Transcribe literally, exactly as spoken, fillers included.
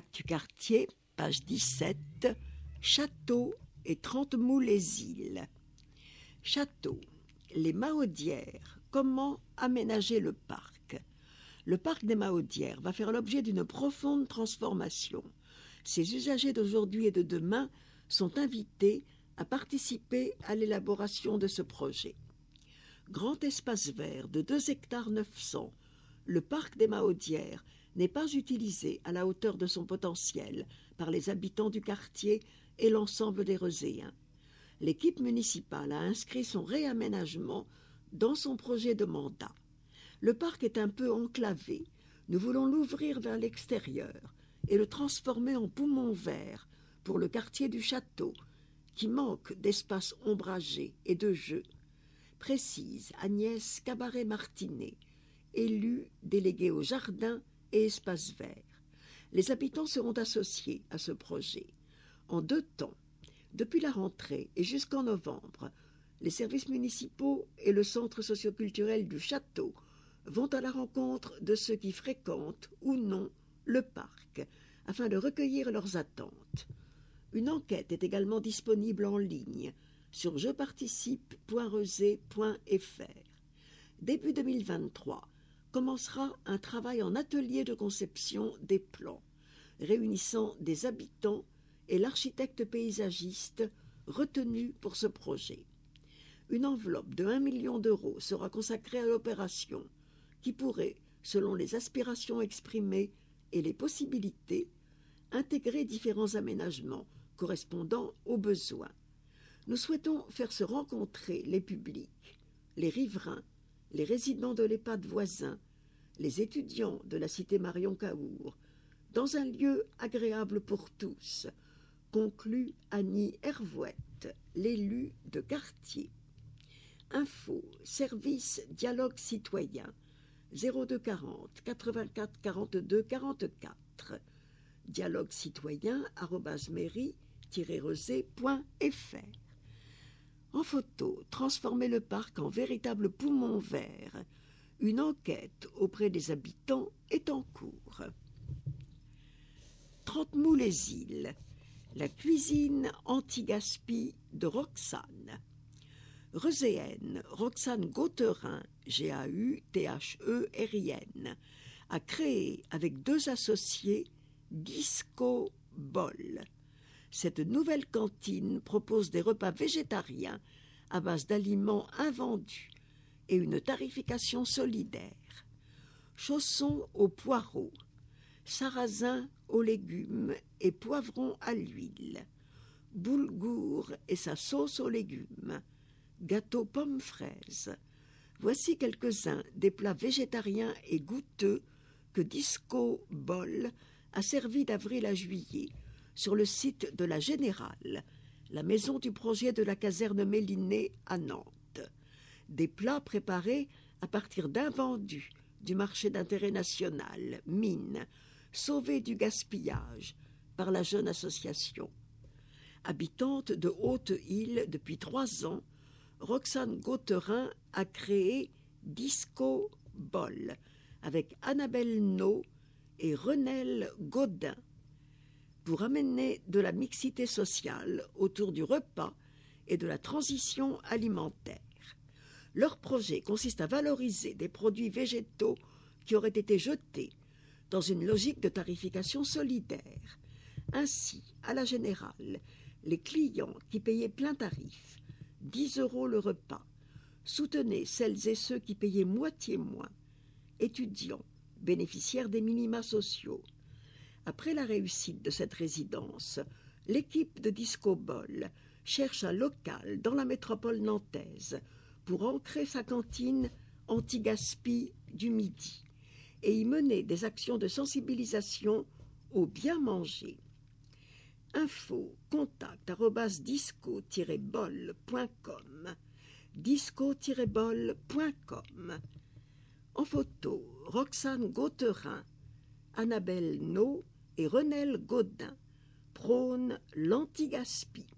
du quartier, page dix-sept, Château et Trente-Mous-les-Îles. Château, les Mahaudières, comment aménager le parc? Le parc des Mahaudières va faire l'objet d'une profonde transformation. Ses usagers d'aujourd'hui et de demain sont invités à participer à l'élaboration de ce projet. Grand espace vert de deux hectares neuf cents, le parc des Mahaudières n'est pas utilisé à la hauteur de son potentiel par les habitants du quartier et l'ensemble des Reuséens. L'équipe municipale a inscrit son réaménagement dans son projet de mandat. Le parc est un peu enclavé. Nous voulons l'ouvrir vers l'extérieur et le transformer en poumon vert pour le quartier du Château, qui manque d'espace ombragé et de jeux, précise Agnès Cabaret-Martinet, élue déléguée au jardin et espaces verts. Les habitants seront associés à ce projet. En deux temps, depuis la rentrée et jusqu'en novembre, les services municipaux et le centre socioculturel du Château vont à la rencontre de ceux qui fréquentent ou non le parc, afin de recueillir leurs attentes. Une enquête est également disponible en ligne sur je participe point reusé point f r. Début deux mille vingt-trois, commencera un travail en atelier de conception des plans, réunissant des habitants et l'architecte paysagiste retenu pour ce projet. Une enveloppe de un million d'euros sera consacrée à l'opération, qui pourrait, selon les aspirations exprimées et les possibilités, intégrer différents aménagements correspondant aux besoins. Nous souhaitons faire se rencontrer les publics, les riverains, les résidents de l'EHPAD voisins, les étudiants de la cité Marion-Cahour, dans un lieu agréable pour tous, conclut Annie Hervouette, l'élue de quartier. Info, service dialogue citoyen, zéro deux quarante quatre-vingt-quatre quarante-deux quarante-quatre, dialogue citoyen arobase mairie tiret reusé point f r. En photo, transformer le parc en véritable poumon vert. Une enquête auprès des habitants est en cours. Trente-Mous-les-Îles, la cuisine anti-gaspi de Roxane. Reuséenne, Roxane Gautherin, G A U T H E R I N, a créé avec deux associés Disco Bol. Cette nouvelle cantine propose des repas végétariens à base d'aliments invendus et une tarification solidaire. Chaussons aux poireaux, sarrasin aux légumes et poivrons à l'huile, boulgour et sa sauce aux légumes, gâteau pommes fraises. Voici quelques-uns des plats végétariens et goûteux que Disco Bol a servi d'avril à juillet sur le site de la Générale, la maison du projet de la caserne Méliné à Nantes. Des plats préparés à partir d'invendus du marché d'intérêt national, mine, sauvés du gaspillage par la jeune association. Habitante de Haute-Île depuis trois ans, Roxane Gautherin a créé Disco Bol avec Annabelle No et Renelle Gaudin pour amener de la mixité sociale autour du repas et de la transition alimentaire. Leur projet consiste à valoriser des produits végétaux qui auraient été jetés dans une logique de tarification solidaire. Ainsi, à la Générale, les clients qui payaient plein tarif, dix euros le repas, soutenaient celles et ceux qui payaient moitié moins, étudiants, bénéficiaires des minima sociaux. Après la réussite de cette résidence, l'équipe de Disco Bol cherche un local dans la métropole nantaise pour ancrer sa cantine anti-gaspi du midi et y mener des actions de sensibilisation au bien manger. Info, contact arobase disco tiret bol point com, disco tiret bol point com. En photo, Roxane Gautherin, Annabelle No et Renelle Gaudin prônent l'anti-gaspi.